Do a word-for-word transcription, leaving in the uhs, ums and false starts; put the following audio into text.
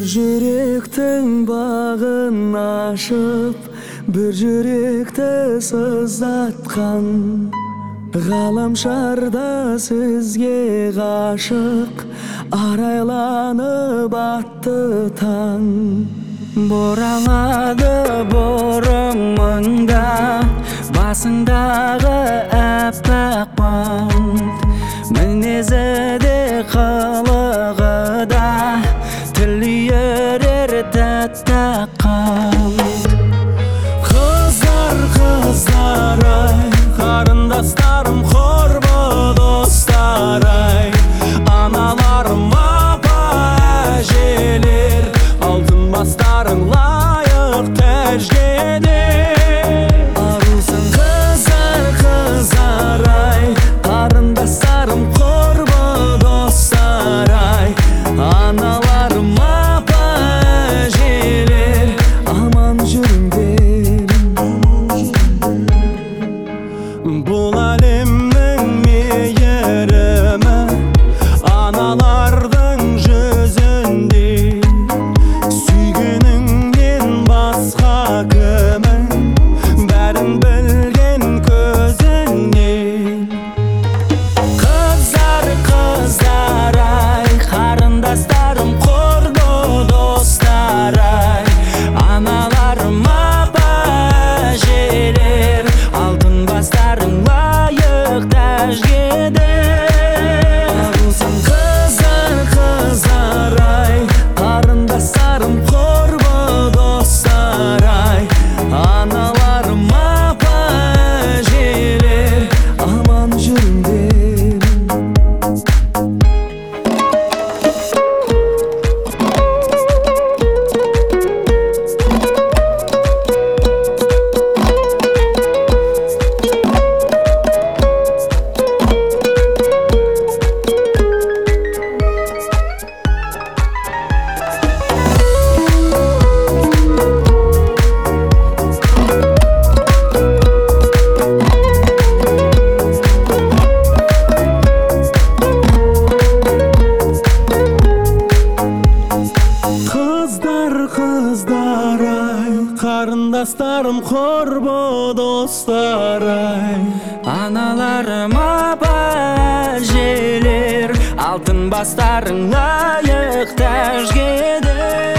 жүректің бағын ашып, бір жүректі сыздатқан, ғаламшарда сізге ғашық, арайланып атты таң. Боралады бұрымыңда, басыңдағы әппақ бант, мінезі де қылығы да, тіл үйірер тәтті қант. Қыздар, қыздар ай, қарындастарым, құрбы достар ай, аналарым, апа әжелер, алтын бастарың лайық тәжгеде. Арусың қыздар, қыздар ай, қарындастарым, құрбы достар ай, аналарым, апа әжелер, аман жүріңдер. Бұл әлемнің мейірімі аналардың жүзінде, сүйгеніңнен басқа кімің, бәрін білген көзіңнен. Қыздар, қыздар ай, қарындастарым, құрбы достар ай, аналарым, апа әжелер, алтын бастарың лайық тәжгеде. Қыздар, қыздар ай, қарындастарым, құрбы достар ай, аналарым, апа әжелер, аман жүріңдер. Қыздар, қыздар ай, қарындастарым, құрбы достар ай, аналарым, апа әжелер, алтын бастарың лайық тәжгеде.